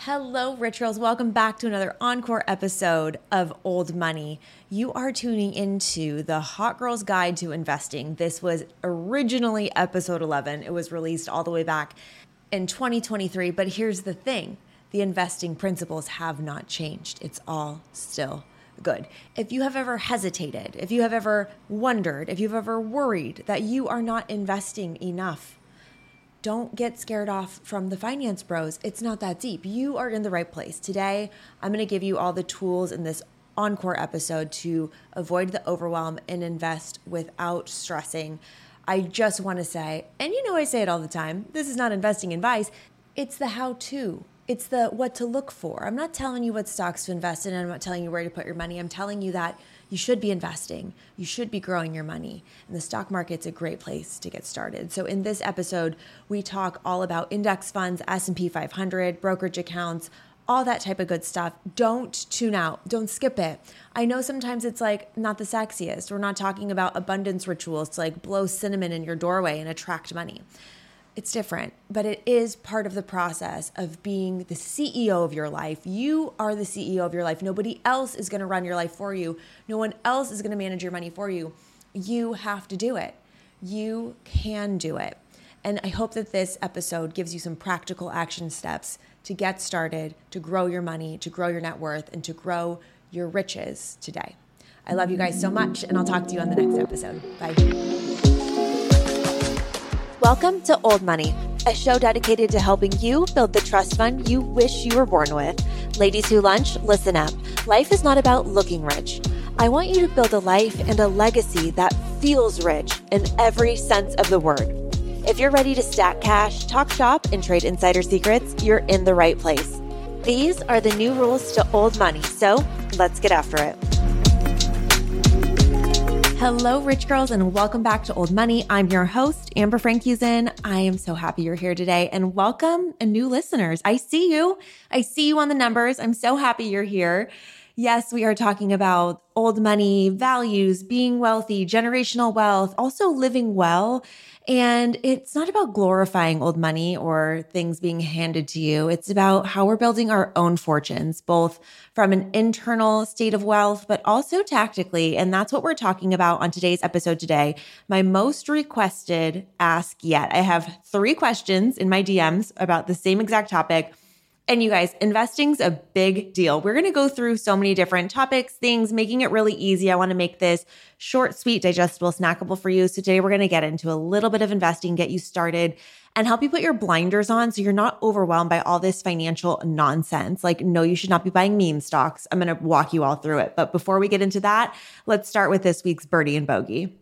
Hello, Rich Girls. Welcome back to another encore episode of Old Money. You are tuning into the Hot Girl's Guide to Investing. This was originally episode 11. It was released all the way back in 2023. But here's the thing. The investing principles have not changed. It's all still good. If you have ever hesitated, if you have ever wondered, if you've ever worried that you are not investing enough, don't get scared off from the finance bros. It's not that deep. You are in the right place. Today, I'm going to give you all the tools in this encore episode to avoid the overwhelm and invest without stressing. I just want to say, and you know I say it all the time, this is not investing advice. It's the how-to. It's the what to look for. I'm not telling you what stocks to invest in. I'm not telling you where to put your money. I'm telling you that you should be investing. You should be growing your money. And the stock market's a great place to get started. So in this episode, we talk all about index funds, S&P 500, brokerage accounts, all that type of good stuff. Don't tune out. Don't skip it. I know sometimes it's like not the sexiest. We're not talking about abundance rituals to like blow cinnamon in your doorway and attract money. It's different, but it is part of the process of being the CEO of your life. You are the CEO of your life. Nobody else is going to run your life for you. No one else is going to manage your money for you. You have to do it. You can do it. And I hope that this episode gives you some practical action steps to get started, to grow your money, to grow your net worth, and to grow your riches today. I love you guys so much, and I'll talk to you on the next episode. Bye. Welcome to Old Money, a show dedicated to helping you build the trust fund you wish you were born with. Ladies who lunch, listen up. Life is not about looking rich. I want you to build a life and a legacy that feels rich in every sense of the word. If you're ready to stack cash, talk shop, and trade insider secrets, you're in the right place. These are the new rules to Old Money, so let's get after it. Hello, Rich Girls, and welcome back to Old Money. I'm your host, Amber Frankusen. I am so happy you're here today, and welcome new listeners. I see you. I see you on the numbers. I'm so happy you're here. Yes, we are talking about old money, values, being wealthy, generational wealth, also living well. And it's not about glorifying old money or things being handed to you. It's about how we're building our own fortunes, both from an internal state of wealth, but also tactically. And that's what we're talking about on today's episode today. My most requested ask yet. I have 3 questions in my DMs about the same exact topic. And you guys, investing's a big deal. We're going to go through so many different topics, things, making it really easy. I want to make this short, sweet, digestible, snackable for you. So today we're going to get into a little bit of investing, get you started, and help you put your blinders on so you're not overwhelmed by all this financial nonsense. Like, no, you should not be buying meme stocks. I'm going to walk you all through it. But before we get into that, let's start with this week's birdie and bogey.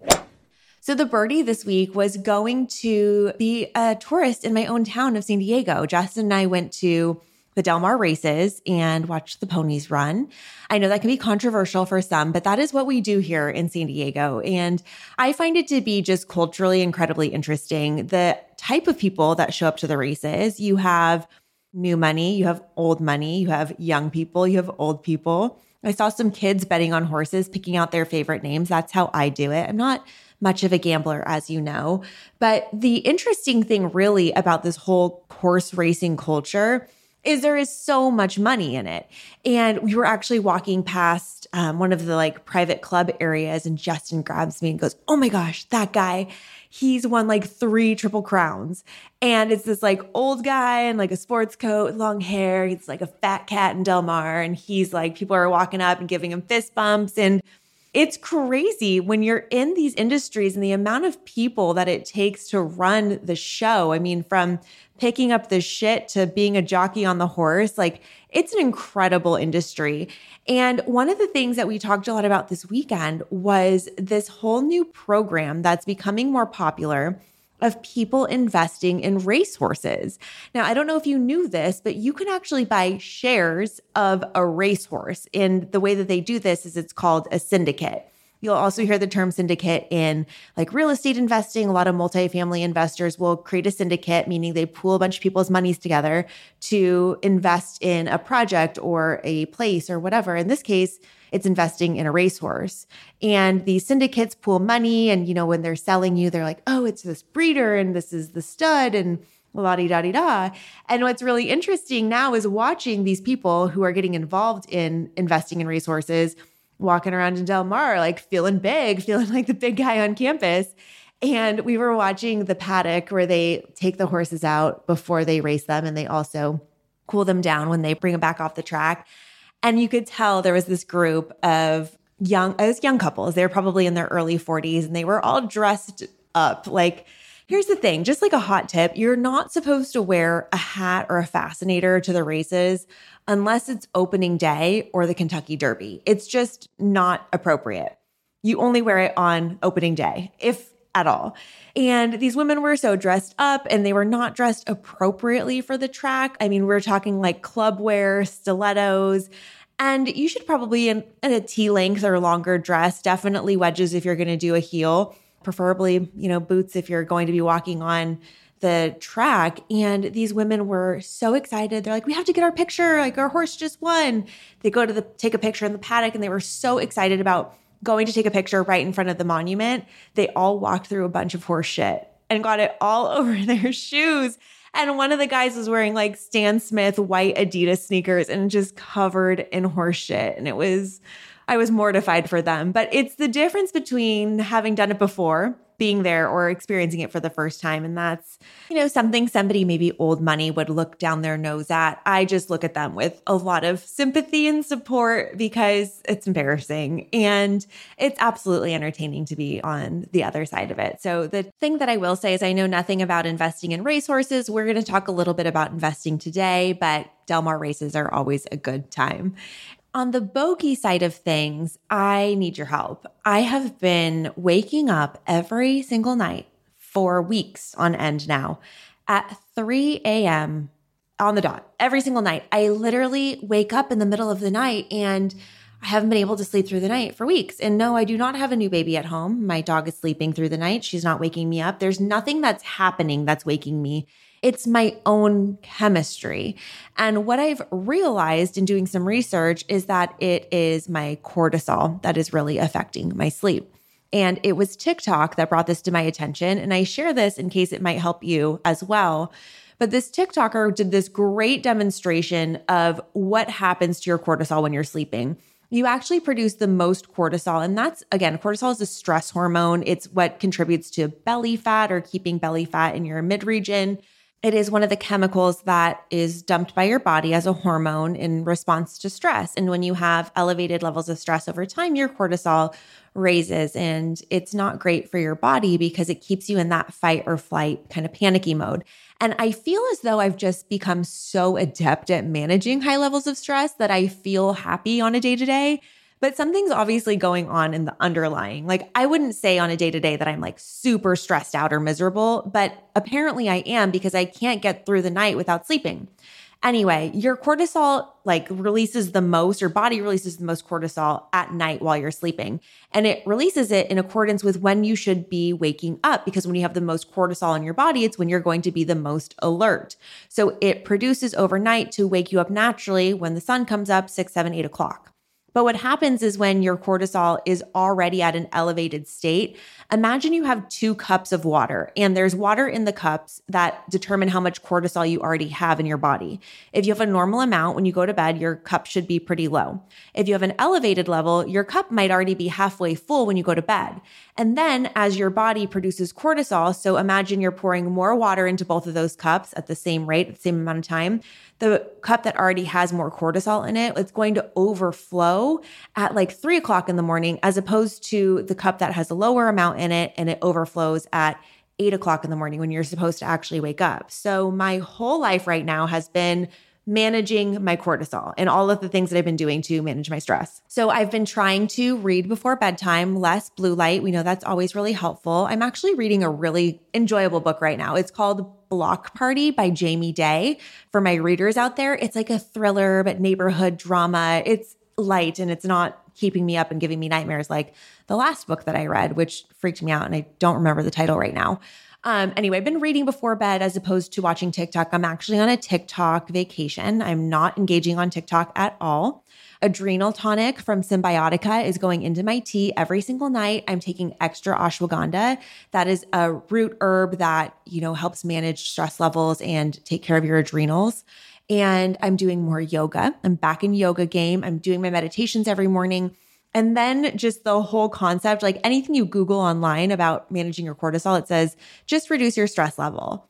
So the birdie this week was going to be a tourist in my own town of San Diego. Justin and I went to the Del Mar races and watched the ponies run. I know that can be controversial for some, but that is what we do here in San Diego. And I find it to be just culturally incredibly interesting. The type of people that show up to the races, you have new money, you have old money, you have young people, you have old people. I saw some kids betting on horses, picking out their favorite names. That's how I do it. I'm not much of a gambler, as you know. But the interesting thing really about this whole horse racing culture is there is so much money in it. And we were actually walking past one of the like private club areas, and Justin grabs me and goes, "Oh my gosh, that guy, he's won like 3 Triple Crowns." And it's this like old guy in like a sports coat, long hair. He's like a fat cat in Del Mar. And he's like, people are walking up and giving him fist bumps. And it's crazy when you're in these industries and the amount of people that it takes to run the show. I mean, from picking up the shit to being a jockey on the horse, like it's an incredible industry. And one of the things that we talked a lot about this weekend was this whole new program that's becoming more popular of people investing in racehorses. Now, I don't know if you knew this, but you can actually buy shares of a racehorse. And the way that they do this is it's called a syndicate. You'll also hear the term syndicate in like real estate investing. A lot of multifamily investors will create a syndicate, meaning they pool a bunch of people's monies together to invest in a project or a place or whatever. In this case, it's investing in a racehorse. And these syndicates pool money. And, you know, when they're selling you, they're like, oh, it's this breeder and this is the stud. And la-di-da-di-da. And what's really interesting now is watching these people who are getting involved in investing in resources, walking around in Del Mar, like feeling big, feeling like the big guy on campus. And we were watching the paddock where they take the horses out before they race them, and they also cool them down when they bring them back off the track. And you could tell there was this group of young couples. They were probably in their early 40s, and they were all dressed up. Like, here's the thing, just like a hot tip, you're not supposed to wear a hat or a fascinator to the races unless it's opening day or the Kentucky Derby. It's just not appropriate. You only wear it on opening day, if at all. And these women were so dressed up, and they were not dressed appropriately for the track. I mean, we're talking like club wear, stilettos, and you should probably in a T-length or longer dress, definitely wedges if you're going to do a heel, preferably, boots if you're going to be walking on the track. And these women were so excited. They're like, we have to get our picture. Like, our horse just won. They go to take a picture in the paddock, and they were so excited about going to take a picture right in front of the monument. They all walked through a bunch of horse shit and got it all over their shoes. And one of the guys was wearing like Stan Smith white Adidas sneakers and just covered in horse shit. And I was mortified for them. But it's the difference between having done it before, being there, or experiencing it for the first time. And that's, something somebody maybe old money would look down their nose at. I just look at them with a lot of sympathy and support because it's embarrassing. And it's absolutely entertaining to be on the other side of it. So the thing that I will say is I know nothing about investing in racehorses. We're going to talk a little bit about investing today, but Del Mar races are always a good time. On the bogey side of things, I need your help. I have been waking up every single night for weeks on end now at 3 a.m. on the dot, every single night. I literally wake up in the middle of the night, and I haven't been able to sleep through the night for weeks. And no, I do not have a new baby at home. My dog is sleeping through the night. She's not waking me up. There's nothing that's happening that's waking me. It's my own chemistry. And what I've realized in doing some research is that it is my cortisol that is really affecting my sleep. And it was TikTok that brought this to my attention. And I share this in case it might help you as well. But this TikToker did this great demonstration of what happens to your cortisol when you're sleeping. You actually produce the most cortisol. And that's, again, cortisol is a stress hormone. It's what contributes to belly fat or keeping belly fat in your mid-region. It is one of the chemicals that is dumped by your body as a hormone in response to stress. And when you have elevated levels of stress over time, your cortisol raises, and it's not great for your body because it keeps you in that fight or flight kind of panicky mode. And I feel as though I've just become so adept at managing high levels of stress that I feel happy on a day-to-day. But something's obviously going on in the underlying. Like, I wouldn't say on a day-to-day that I'm like super stressed out or miserable, but apparently I am because I can't get through the night without sleeping. Anyway, your cortisol releases the most, your body releases the most cortisol at night while you're sleeping. And it releases it in accordance with when you should be waking up, because when you have the most cortisol in your body, it's when you're going to be the most alert. So it produces overnight to wake you up naturally when the sun comes up 6, 7, 8 o'clock. But what happens is when your cortisol is already at an elevated state, imagine you have 2 cups of water, and there's water in the cups that determine how much cortisol you already have in your body. If you have a normal amount, when you go to bed, your cup should be pretty low. If you have an elevated level, your cup might already be halfway full when you go to bed. And then as your body produces cortisol, so imagine you're pouring more water into both of those cups at the same rate, at the same amount of time, the cup that already has more cortisol in it, it's going to overflow at like 3 o'clock in the morning, as opposed to the cup that has a lower amount in it and it overflows at 8 o'clock in the morning when you're supposed to actually wake up. So my whole life right now has been managing my cortisol and all of the things that I've been doing to manage my stress. So I've been trying to read before bedtime, less blue light. We know that's always really helpful. I'm actually reading a really enjoyable book right now. It's called Block Party by Jamie Day. For my readers out there, it's like a thriller, but neighborhood drama. It's light and it's not keeping me up and giving me nightmares like the last book that I read, which freaked me out. And I don't remember the title right now. Anyway, I've been reading before bed as opposed to watching TikTok. I'm actually on a TikTok vacation. I'm not engaging on TikTok at all. Adrenal tonic from Symbiotica is going into my tea every single night. I'm taking extra ashwagandha. That is a root herb that, helps manage stress levels and take care of your adrenals. And I'm doing more yoga. I'm back in yoga game. I'm doing my meditations every morning. And then just the whole concept, like anything you Google online about managing your cortisol, it says, just reduce your stress level.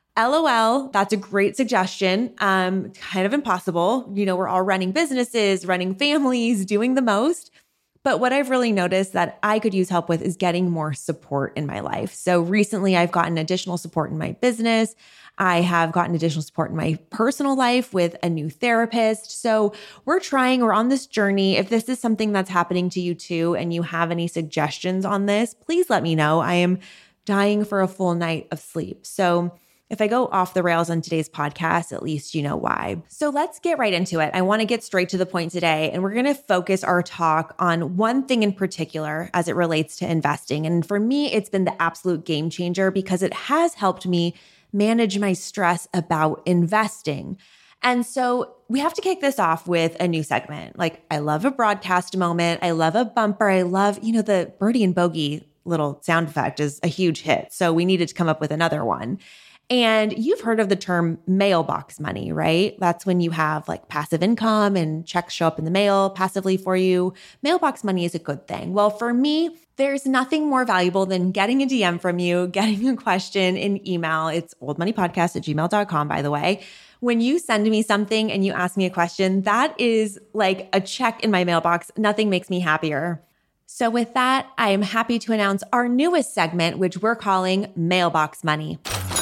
LOL, that's a great suggestion. Kind of impossible. We're all running businesses, running families, doing the most. But what I've really noticed that I could use help with is getting more support in my life. So recently I've gotten additional support in my business. I have gotten additional support in my personal life with a new therapist. So we're on this journey. If this is something that's happening to you too, and you have any suggestions on this, please let me know. I am dying for a full night of sleep. So if I go off the rails on today's podcast, at least you know why. So let's get right into it. I want to get straight to the point today, and we're going to focus our talk on one thing in particular as it relates to investing. And for me, it's been the absolute game changer because it has helped me manage my stress about investing. And so we have to kick this off with a new segment. Like, I love a broadcast moment. I love a bumper. I love, the birdie and bogey little sound effect is a huge hit. So we needed to come up with another one. And you've heard of the term mailbox money, right? That's when you have like passive income and checks show up in the mail passively for you. Mailbox money is a good thing. Well, for me, there's nothing more valuable than getting a DM from you, getting a question in email. It's oldmoneypodcast@gmail.com, by the way. When you send me something and you ask me a question, that is like a check in my mailbox. Nothing makes me happier. So with that, I am happy to announce our newest segment, which we're calling Mailbox Money.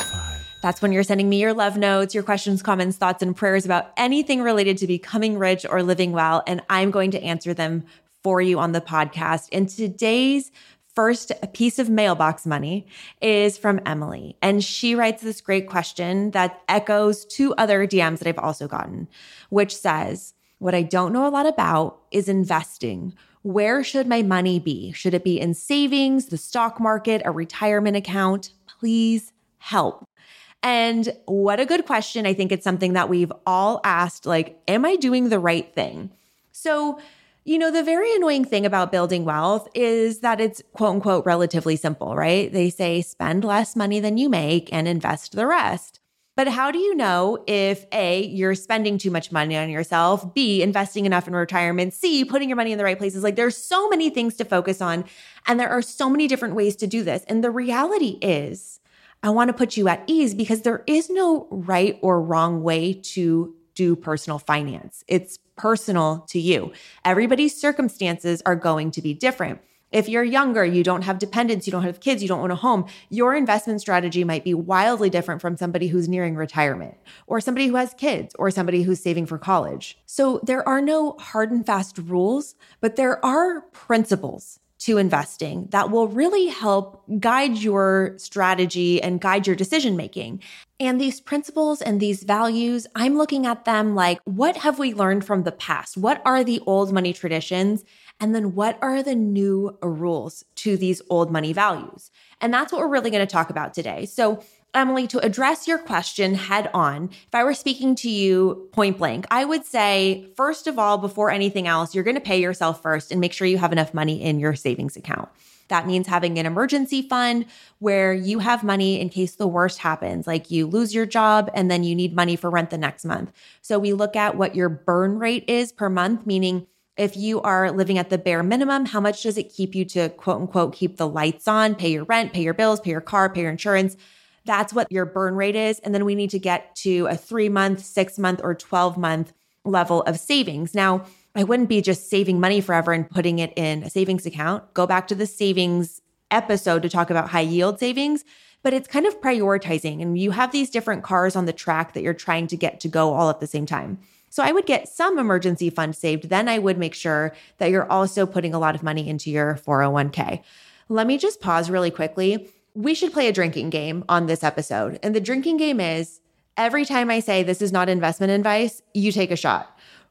That's when you're sending me your love notes, your questions, comments, thoughts, and prayers about anything related to becoming rich or living well, and I'm going to answer them for you on the podcast. And today's first piece of mailbox money is from Emily, and she writes this great question that echoes two other DMs that I've also gotten, which says, what I don't know a lot about is investing. Where should my money be? Should it be in savings, the stock market, a retirement account? Please help. And what a good question. I think it's something that we've all asked, like, am I doing the right thing? So, the very annoying thing about building wealth is that it's quote unquote relatively simple, right? They say spend less money than you make and invest the rest. But how do you know if A, you're spending too much money on yourself, B, investing enough in retirement, C, putting your money in the right places? Like, there's so many things to focus on, and there are so many different ways to do this. And the reality is, I want to put you at ease because there is no right or wrong way to do personal finance. It's personal to you. Everybody's circumstances are going to be different. If you're younger, you don't have dependents, you don't have kids, you don't own a home, your investment strategy might be wildly different from somebody who's nearing retirement, or somebody who has kids, or somebody who's saving for college. So there are no hard and fast rules, but there are principles to investing that will really help guide your strategy and guide your decision making. And these principles and these values, I'm looking at them like, what have we learned from the past? What are the old money traditions? And then what are the new rules to these old money values? And that's what we're really going to talk about today. So Emily, to address your question head on, if I were speaking to you point blank, I would say, first of all, before anything else, you're going to pay yourself first and make sure you have enough money in your savings account. That means having an emergency fund where you have money in case the worst happens, like you lose your job and then you need money for rent the next month. So we look at what your burn rate is per month, meaning if you are living at the bare minimum, how much does it keep you to quote unquote keep the lights on, pay your rent, pay your bills, pay your car, pay your insurance? That's what your burn rate is. And then we need to get to a 3-month, 6-month, or 12-month level of savings. Now, I wouldn't be just saving money forever and putting it in a savings account. Go back to the savings episode to talk about high yield savings, but it's kind of prioritizing. And you have these different cars on the track that you're trying to get to go all at the same time. So I would get some emergency fund saved. Then I would make sure that you're also putting a lot of money into your 401k. Let me just pause really quickly. We should play a drinking game on this episode. And the drinking game is every time I say this is not investment advice, you take a shot.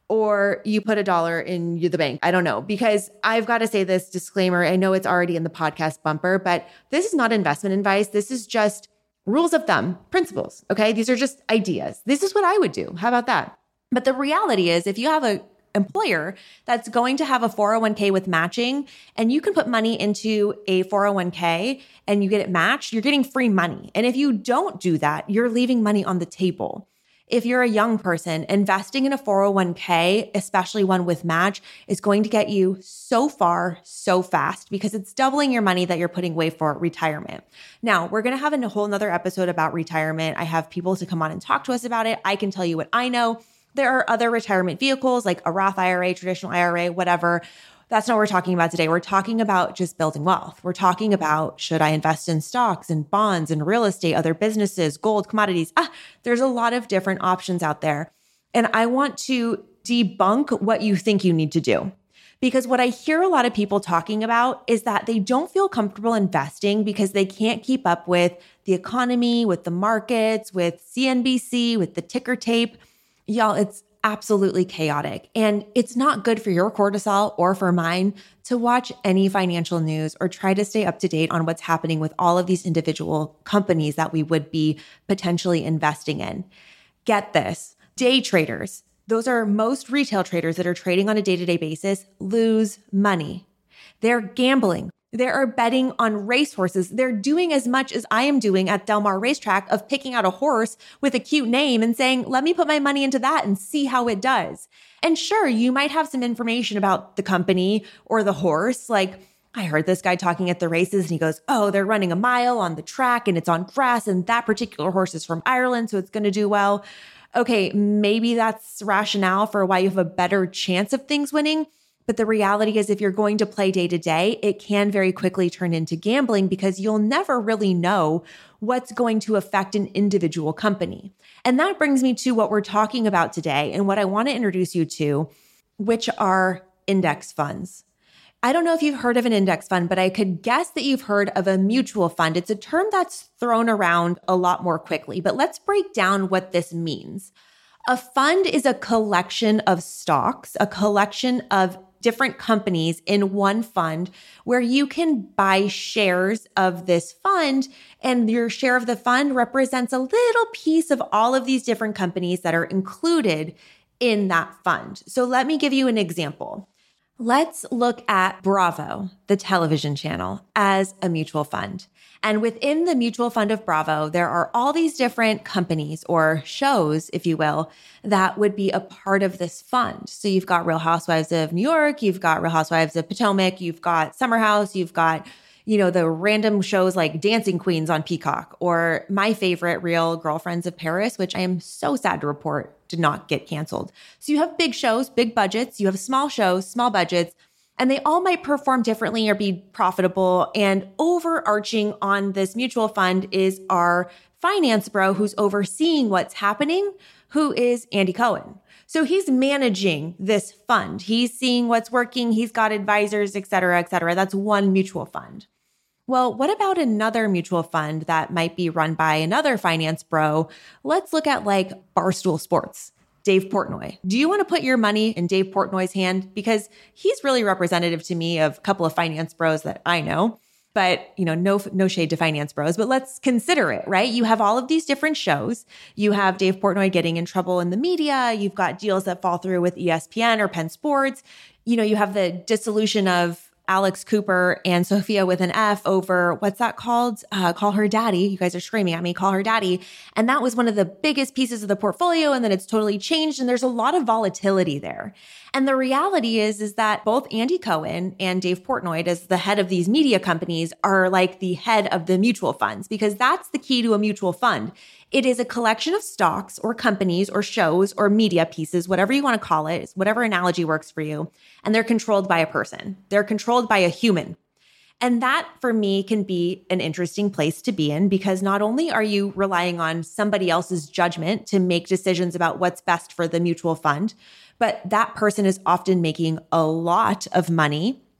or you put $1 in the bank. I don't know, because I've got to say this disclaimer. I know it's already in the podcast bumper, but this is not investment advice. This is just rules of thumb, principles. Okay. These are just ideas. This is what I would do. How about that? But the reality is, if you have an employer that's going to have a 401k with matching, and you can put money into a 401k and you get it matched, you're getting free money. And if you don't do that, you're leaving money on the table. If you're a young person, investing in a 401k, especially one with match, is going to get you so far, so fast, because it's doubling your money that you're putting away for retirement. Now, we're going to have a whole nother episode about retirement. I have people to come on and talk to us about it. I can tell you what I know. There are other retirement vehicles like a Roth IRA, traditional IRA, whatever. That's not what we're talking about today. We're talking about just building wealth. We're talking about, should I invest in stocks and bonds and real estate, other businesses, gold, commodities? There's a lot of different options out there. And I want to debunk what you think you need to do. Because what I hear a lot of people talking about is that they don't feel comfortable investing because they can't keep up with the economy, with the markets, with CNBC, with the ticker tape. Y'all, it's absolutely chaotic. And it's not good for your cortisol or for mine to watch any financial news or try to stay up to date on what's happening with all of these individual companies that we would be potentially investing in. Get this, day traders, those are most retail traders that are trading on a day-to-day basis, lose money. They're gambling. They are betting on racehorses. They're doing as much as I am doing at Del Mar Racetrack of picking out a horse with a cute name and saying, let me put my money into that and see how it does. And sure, you might have some information about the company or the horse. Like, I heard this guy talking at the races and he goes, oh, they're running a mile on the track and it's on grass and that particular horse is from Ireland, so it's going to do well. Okay, maybe that's rationale for why you have a better chance of things winning. But the reality is, if you're going to play day to day, it can very quickly turn into gambling because you'll never really know what's going to affect an individual company. And that brings me to what we're talking about today and what I want to introduce you to, which are index funds. I don't know if you've heard of an index fund, but I could guess that you've heard of a mutual fund. It's a term that's thrown around a lot more quickly, but let's break down what this means. A fund is a collection of stocks, a collection of different companies in one fund where you can buy shares of this fund, and your share of the fund represents a little piece of all of these different companies that are included in that fund. So let me give you an example. Let's look at Bravo, the television channel, as a mutual fund. And within the mutual fund of Bravo, there are all these different companies or shows, if you will, that would be a part of this fund. So you've got Real Housewives of New York, you've got Real Housewives of Potomac, you've got Summer House, you've got, the random shows like Dancing Queens on Peacock, or my favorite, Real Girlfriends of Paris, which I am so sad to report did not get canceled. So you have big shows, big budgets, you have small shows, small budgets, and they all might perform differently or be profitable. And overarching on this mutual fund is our finance bro who's overseeing what's happening, who is Andy Cohen. So he's managing this fund. He's seeing what's working. He's got advisors, et cetera, et cetera. That's one mutual fund. Well, what about another mutual fund that might be run by another finance bro? Let's look at like Barstool Sports, Dave Portnoy. Do you want to put your money in Dave Portnoy's hand? Because he's really representative to me of a couple of finance bros that I know. But, no shade to finance bros, but let's consider it, right? You have all of these different shows. You have Dave Portnoy getting in trouble in the media. You've got deals that fall through with ESPN or Penn Sports. You have the dissolution of Alex Cooper and Sophia with an F over, what's that called? Call Her Daddy. You guys are screaming at me, Call Her Daddy. And that was one of the biggest pieces of the portfolio. And then it's totally changed. And there's a lot of volatility there. And the reality is that both Andy Cohen and Dave Portnoy, as the head of these media companies, are like the head of the mutual funds, because that's the key to a mutual fund. It is a collection of stocks or companies or shows or media pieces, whatever you want to call it, whatever analogy works for you. And they're controlled by a person. They're controlled by a human. And that, for me, can be an interesting place to be in, because not only are you relying on somebody else's judgment to make decisions about what's best for the mutual fund, but that person is often making a lot of money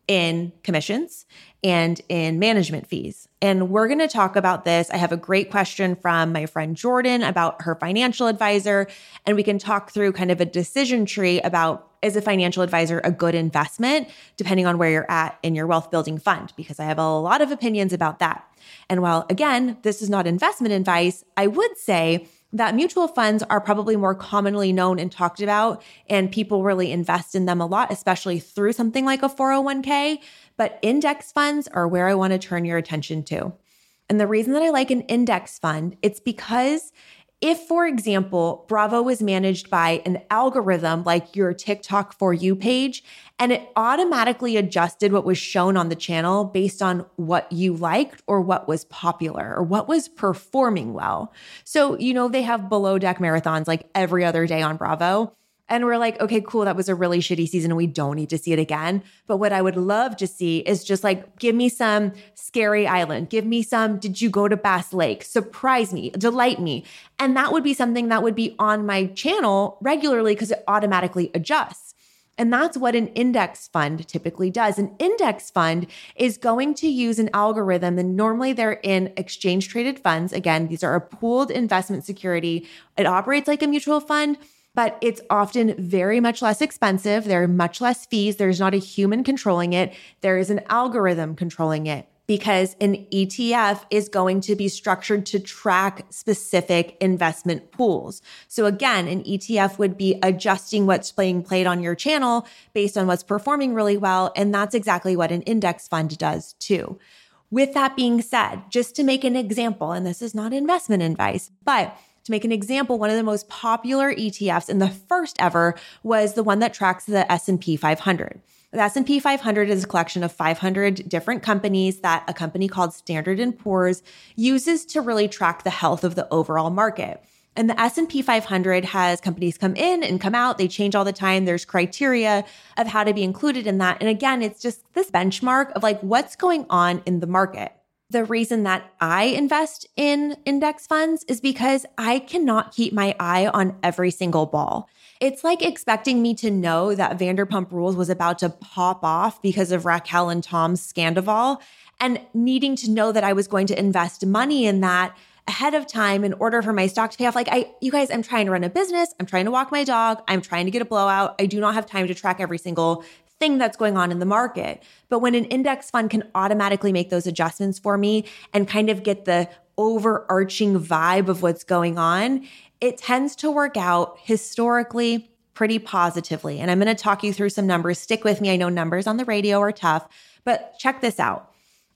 in commissions and in management fees. And we're going to talk about this. I have a great question from my friend Jordan about her financial advisor, and we can talk through kind of a decision tree about, is a financial advisor a good investment, depending on where you're at in your wealth building fund, because I have a lot of opinions about that. And while, again, this is not investment advice, I would say that mutual funds are probably more commonly known and talked about, and people really invest in them a lot, especially through something like a 401k. But index funds are where I want to turn your attention to. And the reason that I like an index fund, it's because if, for example, Bravo was managed by an algorithm like your TikTok For You page, and it automatically adjusted what was shown on the channel based on what you liked or what was popular or what was performing well. So, they have below deck marathons like every other day on Bravo. And we're like, okay, cool. That was a really shitty season and we don't need to see it again. But what I would love to see is just like, give me some Scary Island. Give me some, did you go to Bass Lake? Surprise me, delight me. And that would be something that would be on my channel regularly because it automatically adjusts. And that's what an index fund typically does. An index fund is going to use an algorithm, and normally they're in exchange traded funds. Again, these are a pooled investment security. It operates like a mutual fund, but it's often very much less expensive. There are much less fees. There's not a human controlling it. There is an algorithm controlling it, because an ETF is going to be structured to track specific investment pools. So again, an ETF would be adjusting what's being played on your channel based on what's performing really well. And that's exactly what an index fund does too. With that being said, just to make an example, and this is not investment advice, but to make an example, one of the most popular ETFs and the first ever was the one that tracks the S&P 500. The S&P 500 is a collection of 500 different companies that a company called Standard & Poor's uses to really track the health of the overall market. And the S&P 500 has companies come in and come out. They change all the time. There's criteria of how to be included in that. And again, it's just this benchmark of like what's going on in the market. The reason that I invest in index funds is because I cannot keep my eye on every single ball. It's like expecting me to know that Vanderpump Rules was about to pop off because of Raquel and Tom's Scandival, and needing to know that I was going to invest money in that ahead of time in order for my stock to pay off. You guys, I'm trying to run a business. I'm trying to walk my dog. I'm trying to get a blowout. I do not have time to track every single thing that's going on in the market. But when an index fund can automatically make those adjustments for me and kind of get the overarching vibe of what's going on, it tends to work out historically pretty positively. And I'm going to talk you through some numbers. Stick with me. I know numbers on the radio are tough, but check this out.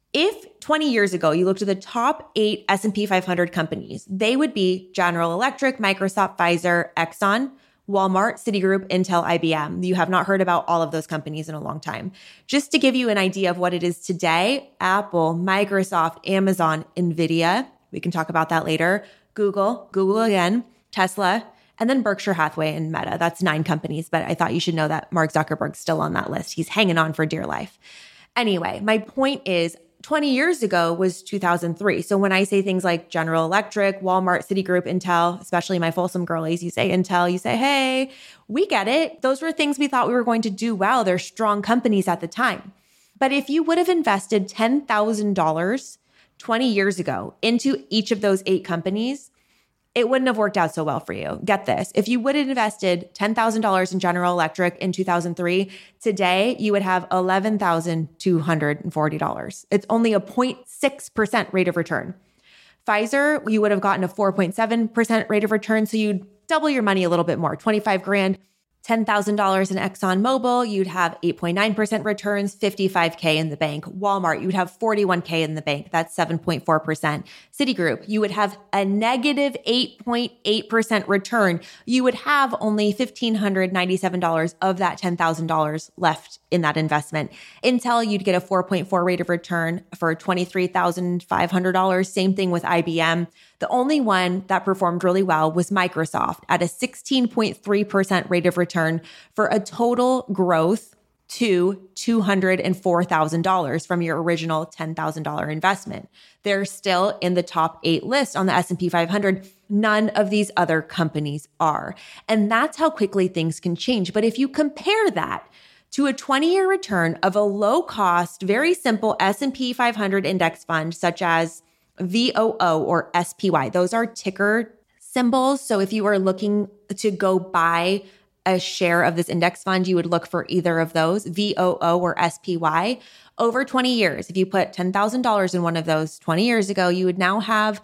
If 20 years ago, you looked at the top 8 S&P 500 companies, they would be General Electric, Microsoft, Pfizer, Exxon, Walmart, Citigroup, Intel, IBM. You have not heard about all of those companies in a long time. Just to give you an idea of what it is today, Apple, Microsoft, Amazon, NVIDIA, we can talk about that later, Google again, Tesla, and then Berkshire Hathaway and Meta. That's 9 companies, but I thought you should know that Mark Zuckerberg's still on that list. He's hanging on for dear life. Anyway, my point is 20 years ago was 2003. So when I say things like General Electric, Walmart, Citigroup, Intel, especially my Folsom girlies, you say Intel, you say, hey, we get it. Those were things we thought we were going to do well. They're strong companies at the time. But if you would have invested $10,000 20 years ago into each of those 8 companies, it wouldn't have worked out so well for you. Get this. If you would have invested $10,000 in General Electric in 2003, today you would have $11,240. It's only a 0.6% rate of return. Pfizer, you would have gotten a 4.7% rate of return. So you'd double your money a little bit more, 25 grand. $10,000 in ExxonMobil, you'd have 8.9% returns, 55K in the bank. Walmart, you would have 41K in the bank. That's 7.4%. Citigroup, you would have a negative 8.8% return. You would have only $1,597 of that $10,000 left in that investment. Intel, you'd get a 4.4 rate of return for $23,500. Same thing with IBM. The only one that performed really well was Microsoft at a 16.3% rate of return for a total growth to $204,000 from your original $10,000 investment. They're still in the top 8 list on the S&P 500. None of these other companies are. And that's how quickly things can change. But if you compare that to a 20-year return of a low-cost, very simple S&P 500 index fund such as VOO or SPY. Those are ticker symbols. So if you are looking to go buy a share of this index fund, you would look for either of those, VOO or SPY. Over 20 years, if you put $10,000 in one of those 20 years ago, you would now have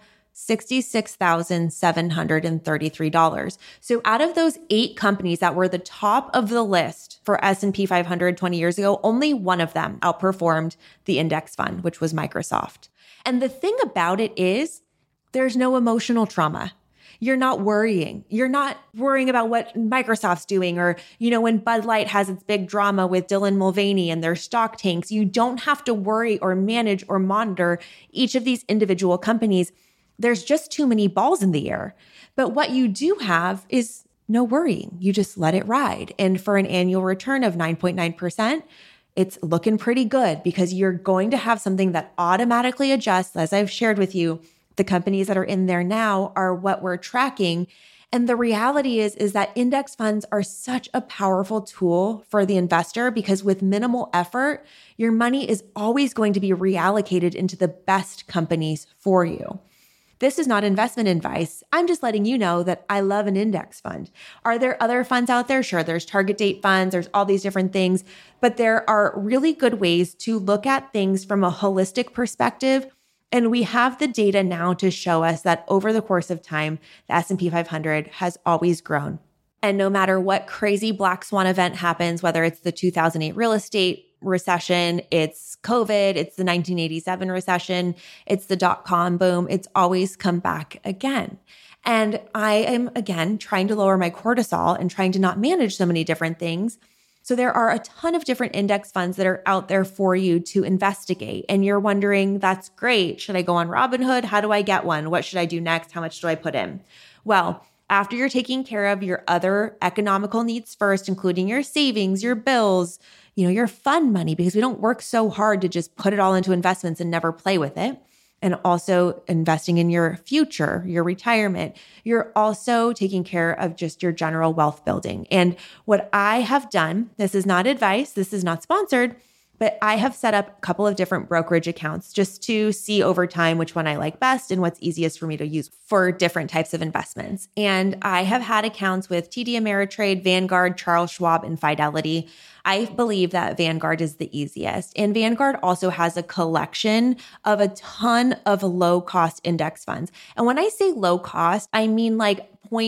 $66,733. So out of those 8 companies that were the top of the list for S&P 500 20 years ago, only one of them outperformed the index fund, which was Microsoft. And the thing about it is there's no emotional trauma. You're not worrying. You're not worrying about what Microsoft's doing or, when Bud Light has its big drama with Dylan Mulvaney and their stock tanks. You don't have to worry or manage or monitor each of these individual companies. There's just too many balls in the air. But what you do have is no worrying. You just let it ride. And for an annual return of 9.9%, it's looking pretty good because you're going to have something that automatically adjusts. As I've shared with you, the companies that are in there now are what we're tracking. And the reality is that index funds are such a powerful tool for the investor because with minimal effort, your money is always going to be reallocated into the best companies for you. This is not investment advice. I'm just letting you know that I love an index fund. Are there other funds out there? Sure, there's target date funds, there's all these different things, but there are really good ways to look at things from a holistic perspective. And we have the data now to show us that over the course of time, the S&P 500 has always grown. And no matter what crazy black swan event happens, whether it's the 2008 real estate recession, it's COVID, it's the 1987 recession, it's the dot-com boom, it's always come back again. And I am, again, trying to lower my cortisol and trying to not manage so many different things. So there are a ton of different index funds that are out there for you to investigate. And you're wondering, that's great. Should I go on Robinhood? How do I get one? What should I do next? How much do I put in? Well, after you're taking care of your other economical needs first, including your savings, your bills, your fun money, because we don't work so hard to just put it all into investments and never play with it. And also investing in your future, your retirement. You're also taking care of just your general wealth building. And what I have done, this is not advice, this is not sponsored, but I have set up a couple of different brokerage accounts just to see over time which one I like best and what's easiest for me to use for different types of investments. And I have had accounts with TD Ameritrade, Vanguard, Charles Schwab, and Fidelity. I believe that Vanguard is the easiest. And Vanguard also has a collection of a ton of low-cost index funds. And when I say low cost, I mean like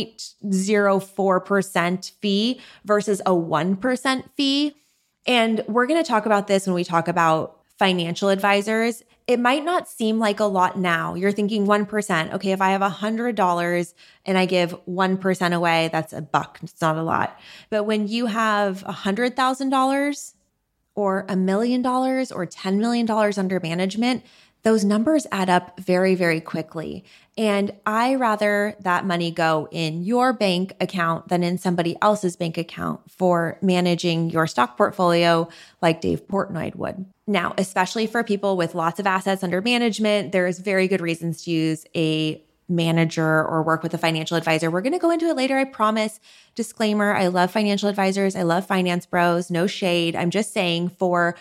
0.04% fee versus a 1% fee. And we're going to talk about this when we talk about financial advisors. It might not seem like a lot now. You're thinking 1%. Okay, if I have $100 and I give 1% away, that's $1. It's not a lot. But when you have $100,000 or $1 million or $10 million under management, those numbers add up very, very quickly. And I rather that money go in your bank account than in somebody else's bank account for managing your stock portfolio like Dave Portnoy would. Now, especially for people with lots of assets under management, there's very good reasons to use a manager or work with a financial advisor. We're going to go into it later, I promise. Disclaimer, I love financial advisors. I love finance bros. No shade. I'm just saying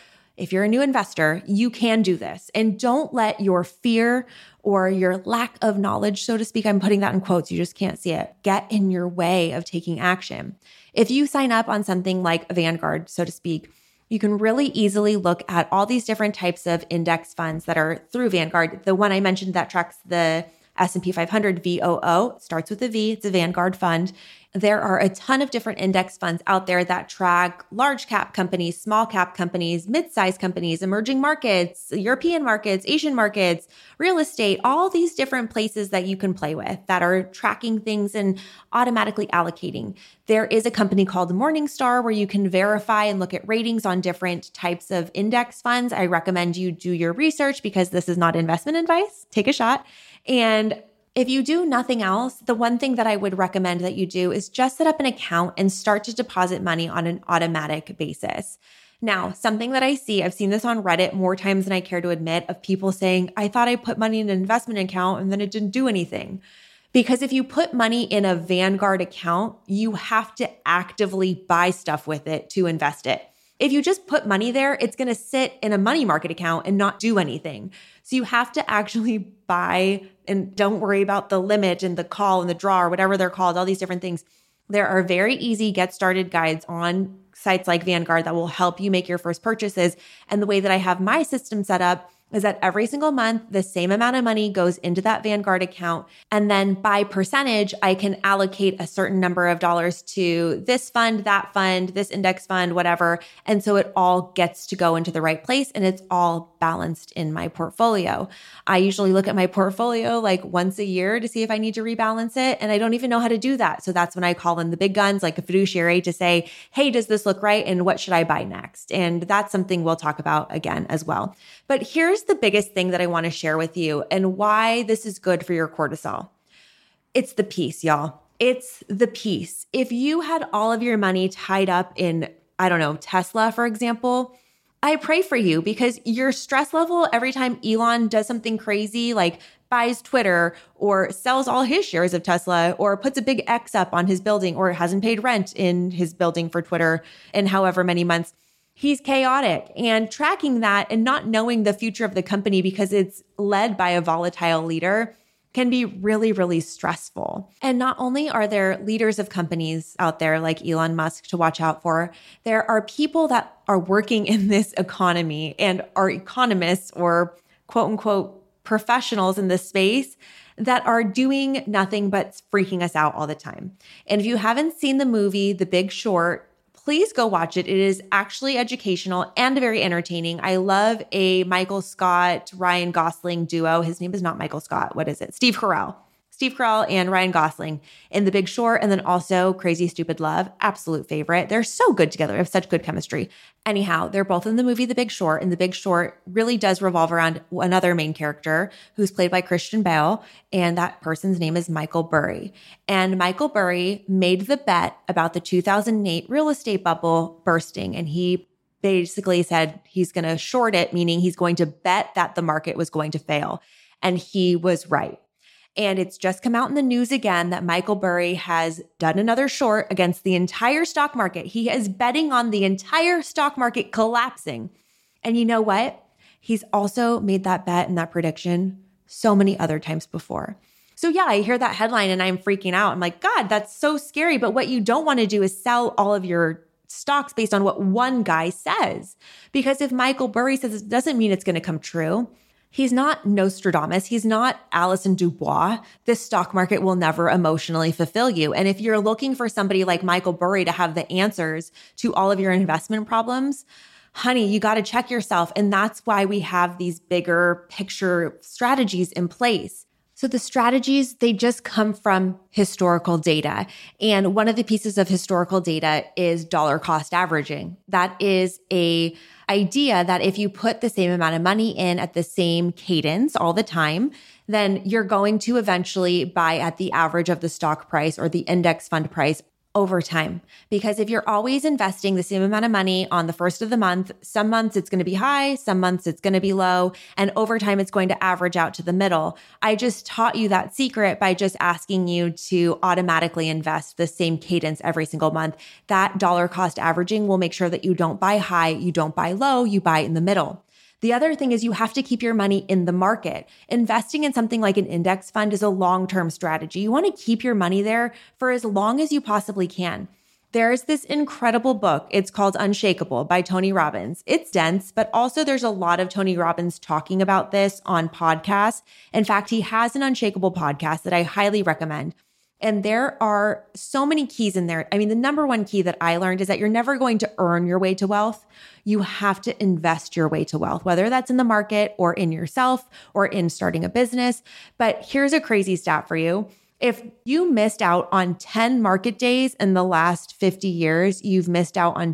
if you're a new investor, you can do this. And don't let your fear or your lack of knowledge, so to speak, I'm putting that in quotes, you just can't see it, get in your way of taking action. If you sign up on something like Vanguard, so to speak, you can really easily look at all these different types of index funds that are through Vanguard. The one I mentioned that tracks the S&P 500 VOO, starts with a V, it's a Vanguard fund. There are a ton of different index funds out there that track large cap companies, small cap companies, mid-sized companies, emerging markets, European markets, Asian markets, real estate, all these different places that you can play with that are tracking things and automatically allocating. There is a company called Morningstar where you can verify and look at ratings on different types of index funds. I recommend you do your research because this is not investment advice. Take a shot. And if you do nothing else, the one thing that I would recommend that you do is just set up an account and start to deposit money on an automatic basis. Now, something that I've seen this on Reddit more times than I care to admit, of people saying, I thought I put money in an investment account and then it didn't do anything. Because if you put money in a Vanguard account, you have to actively buy stuff with it to invest it. If you just put money there, it's going to sit in a money market account and not do anything. So you have to actually buy, and don't worry about the limit and the call and the draw or whatever they're called, all these different things. There are very easy get started guides on sites like Vanguard that will help you make your first purchases. And the way that I have my system set up is that every single month, the same amount of money goes into that Vanguard account. And then by percentage, I can allocate a certain number of dollars to this fund, that fund, this index fund, whatever. And so it all gets to go into the right place and it's all balanced in my portfolio. I usually look at my portfolio like once a year to see if I need to rebalance it. And I don't even know how to do that. So that's when I call in the big guns like a fiduciary to say, hey, does this look right? And what should I buy next? And that's something we'll talk about again as well. But here's the biggest thing that I want to share with you and why this is good for your cortisol. It's the peace, y'all. It's the peace. If you had all of your money tied up in, I don't know, Tesla, for example, I pray for you because your stress level every time Elon does something crazy like buys Twitter or sells all his shares of Tesla or puts a big X up on his building or hasn't paid rent in his building for Twitter in however many months, he's chaotic. And tracking that and not knowing the future of the company because it's led by a volatile leader can be really, really stressful. And not only are there leaders of companies out there like Elon Musk to watch out for, there are people that are working in this economy and are economists or quote unquote professionals in this space that are doing nothing but freaking us out all the time. And if you haven't seen the movie, The Big Short, please go watch it. It is actually educational and very entertaining. I love a Michael Scott, Ryan Gosling duo. His name is not Michael Scott. What is it? Steve Carell. Steve Carell and Ryan Gosling in The Big Short, and then also Crazy Stupid Love, absolute favorite. They're so good together. They have such good chemistry. Anyhow, they're both in the movie The Big Short, and The Big Short really does revolve around another main character who's played by Christian Bale, and that person's name is Michael Burry. And Michael Burry made the bet about the 2008 real estate bubble bursting, and he basically said he's going to short it, meaning he's going to bet that the market was going to fail. And he was right. And it's just come out in the news again that Michael Burry has done another short against the entire stock market. He is betting on the entire stock market collapsing. And you know what? He's also made that bet and that prediction so many other times before. So yeah, I hear that headline and I'm freaking out. I'm like, God, that's so scary. But what you don't want to do is sell all of your stocks based on what one guy says. Because if Michael Burry says it doesn't mean it's going to come true. He's not Nostradamus. He's not Alison Dubois. This stock market will never emotionally fulfill you. And if you're looking for somebody like Michael Burry to have the answers to all of your investment problems, honey, you got to check yourself. And that's why we have these bigger picture strategies in place. So the strategies, they just come from historical data. And one of the pieces of historical data is dollar cost averaging. That is a idea that if you put the same amount of money in at the same cadence all the time, then you're going to eventually buy at the average of the stock price or the index fund price over time. Because if you're always investing the same amount of money on the first of the month, some months it's going to be high, some months it's going to be low, and over time it's going to average out to the middle. I just taught you that secret by just asking you to automatically invest the same cadence every single month. That dollar cost averaging will make sure that you don't buy high, you don't buy low, you buy in the middle. The other thing is you have to keep your money in the market. Investing in something like an index fund is a long-term strategy. You want to keep your money there for as long as you possibly can. There's this incredible book. It's called Unshakable by Tony Robbins. It's dense, but also there's a lot of Tony Robbins talking about this on podcasts. In fact, he has an Unshakable podcast that I highly recommend. And there are so many keys in there. I mean, the number one key that I learned is that you're never going to earn your way to wealth. You have to invest your way to wealth, whether that's in the market or in yourself or in starting a business. But here's a crazy stat for you. If you missed out on 10 market days in the last 50 years, you've missed out on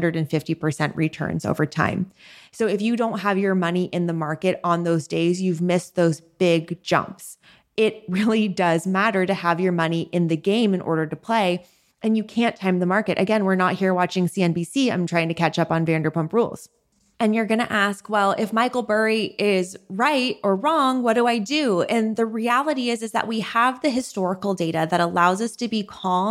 250% returns over time. So if you don't have your money in the market on those days, you've missed those big jumps. It really does matter to have your money in the game in order to play. And you can't time the market. Again, we're not here watching CNBC. I'm trying to catch up on Vanderpump Rules. And you're going to ask, well, if Michael Burry is right or wrong, what do I do? And the reality is that we have the historical data that allows us to be calm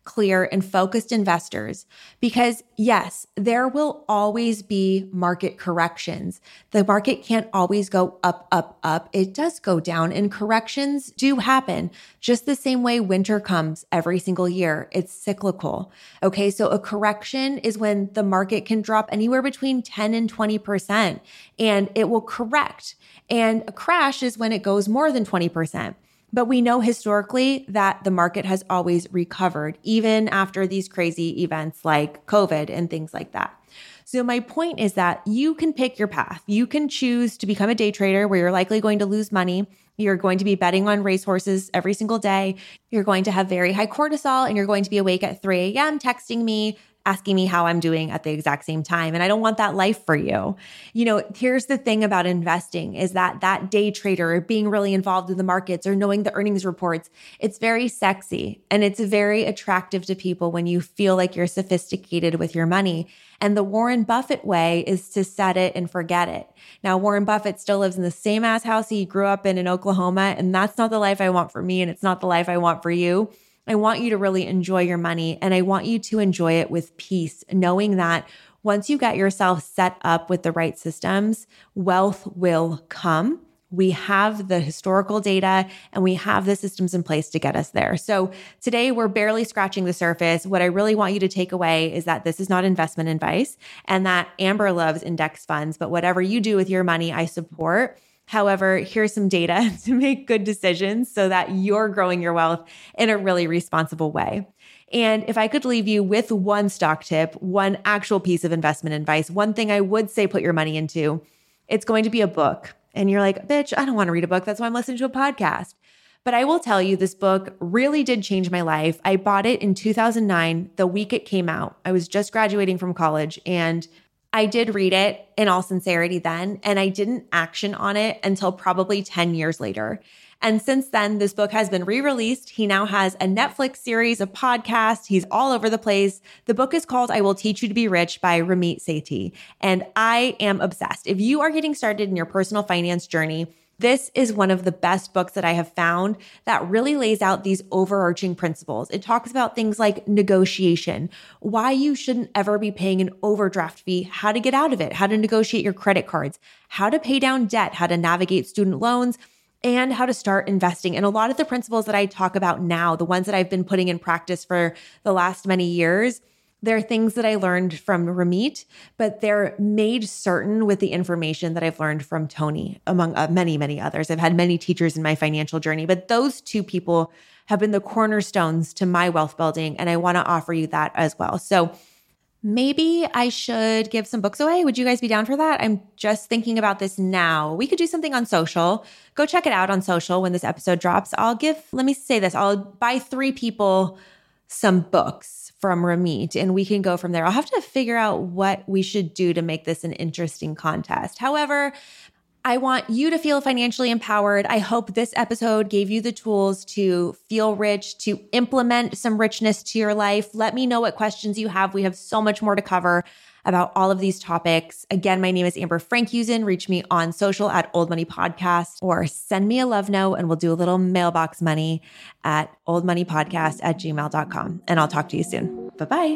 clear, and focused investors. Because yes, there will always be market corrections. The market can't always go up, up, up. It does go down, and corrections do happen just the same way winter comes every single year. It's cyclical. Okay, so a correction is when the market can drop anywhere between 10 and 20%, and it will correct. And a crash is when it goes more than 20%. But we know historically that the market has always recovered, even after these crazy events like COVID and things like that. So my point is that you can pick your path. You can choose to become a day trader where you're likely going to lose money. You're going to be betting on racehorses every single day. You're going to have very high cortisol, and you're going to be awake at 3 a.m. texting me, asking me how I'm doing at the exact same time. And I don't want that life for you. You know, here's the thing about investing is that day trader, being really involved in the markets or knowing the earnings reports, it's very sexy and it's very attractive to people when you feel like you're sophisticated with your money. And the Warren Buffett way is to set it and forget it. Now, Warren Buffett still lives in the same ass house he grew up in Oklahoma, and that's not the life I want for me, and it's not the life I want for you. I want you to really enjoy your money, and I want you to enjoy it with peace, knowing that once you get yourself set up with the right systems, wealth will come. We have the historical data and we have the systems in place to get us there. So today we're barely scratching the surface. What I really want you to take away is that this is not investment advice and that Amber loves index funds, but whatever you do with your money, I support. However, here's some data to make good decisions so that you're growing your wealth in a really responsible way. And if I could leave you with one stock tip, one actual piece of investment advice, one thing I would say put your money into, it's going to be a book. And you're like, bitch, I don't want to read a book. That's why I'm listening to a podcast. But I will tell you, this book really did change my life. I bought it in 2009, the week it came out. I was just graduating from college, and I did read it in all sincerity then, and I didn't action on it until probably 10 years later. And since then, this book has been re-released. He now has a Netflix series, a podcast. He's all over the place. The book is called I Will Teach You to Be Rich by Ramit Sethi. And I am obsessed. If you are getting started in your personal finance journey, this is one of the best books that I have found that really lays out these overarching principles. It talks about things like negotiation, why you shouldn't ever be paying an overdraft fee, how to get out of it, how to negotiate your credit cards, how to pay down debt, how to navigate student loans, and how to start investing. And a lot of the principles that I talk about now, the ones that I've been putting in practice for the last many years, they're things that I learned from Ramit, but they're made certain with the information that I've learned from Tony, among many, many others. I've had many teachers in my financial journey, but those two people have been the cornerstones to my wealth building, and I want to offer you that as well. So maybe I should give some books away. Would you guys be down for that? I'm just thinking about this now. We could do something on social. Go check it out on social when this episode drops. I'll buy 3 people some books from Ramit, and we can go from there. I'll have to figure out what we should do to make this an interesting contest. However, I want you to feel financially empowered. I hope this episode gave you the tools to feel rich, to implement some richness to your life. Let me know what questions you have. We have so much more to cover about all of these topics. Again, my name is Amber Frankusen. Reach me on social at Old Money Podcast, or send me a love note and we'll do a little mailbox money at oldmoneypodcast@gmail.com. And I'll talk to you soon. Bye-bye.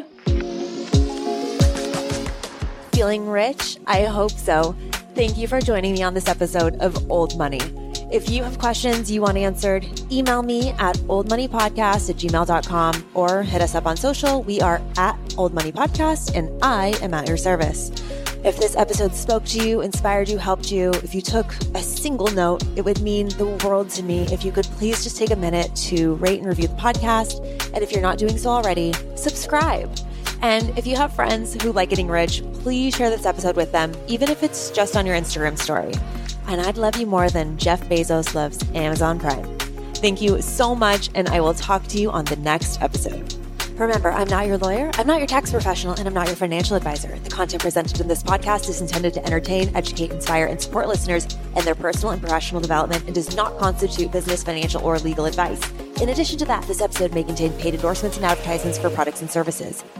Feeling rich? I hope so. Thank you for joining me on this episode of Old Money. If you have questions you want answered, email me at oldmoneypodcast@gmail.com or hit us up on social. We are at Old Money Podcast, and I am at your service. If this episode spoke to you, inspired you, helped you, if you took a single note, it would mean the world to me if you could please just take a minute to rate and review the podcast. And if you're not doing so already, subscribe. And if you have friends who like getting rich, please share this episode with them, even if it's just on your Instagram story. And I'd love you more than Jeff Bezos loves Amazon Prime. Thank you so much, and I will talk to you on the next episode. Remember, I'm not your lawyer, I'm not your tax professional, and I'm not your financial advisor. The content presented in this podcast is intended to entertain, educate, inspire, and support listeners in their personal and professional development and does not constitute business, financial, or legal advice. In addition to that, this episode may contain paid endorsements and advertisements for products and services.